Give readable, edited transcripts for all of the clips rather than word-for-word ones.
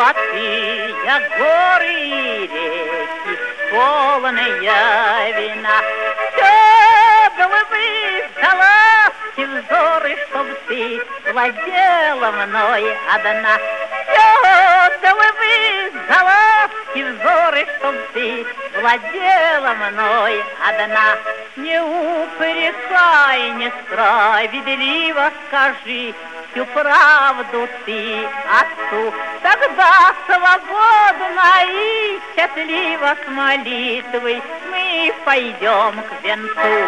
Золотые горы и реки, полные вина. Все бы залазки взоры, чтоб ты владела мной одна. Все бы залазки взоры, чтоб ты владела мной одна. Не упрекай, несправедливо скажи всю правду ты отцу. Тогда свободно и счастливо с молитвой мы пойдем к венцу.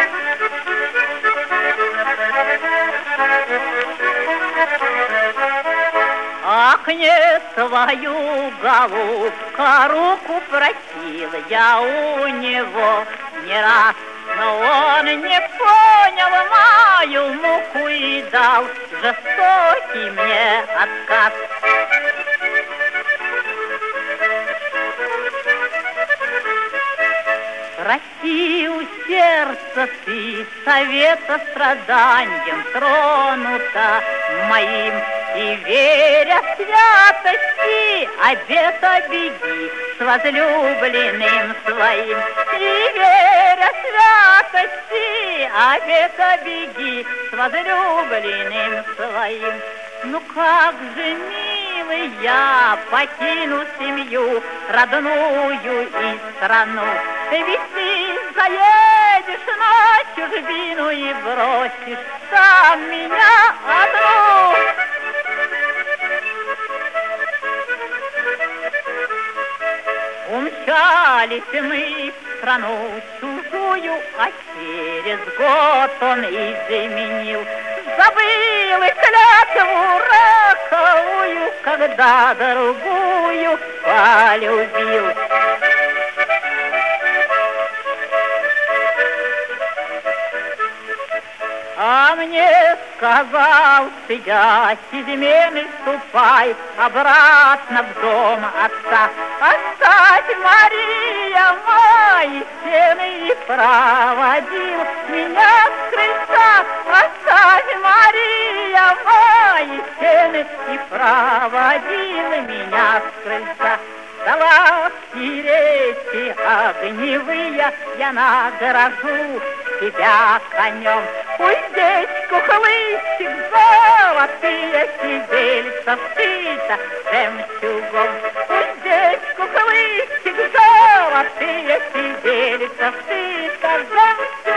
Ах, не твою, голубка, руку просил я у него не раз, но он не понял мою муку и дал жестокий мне отказ. Проси у сердца ты совета страданием тронута моим, и веря святости обета беги с возлюбленным своим. И веря святости обета беги с возлюбленным своим. Ну как же, милый, я покину семью родную и страну, ведь ты заедешь на чужбину и бросишь там меня одну. Умчались мы в страну чужую, а через год он изменил. Забыл и клятву роковую, когда другую полюбил. А мне сказал ты, дядь, измены ступай обратно в дом отца. Оставь, Мария, мои стены, и проводил меня с крыльца. Оставь, Мария, мои стены, и проводил меня с крыльца. Залазки реки огневые я награжу тебя конем. Уздечку хлыстик золотые сидельца вшита жемчугом. Уздечку хлыстик золотые сидельца вшита жемчугом.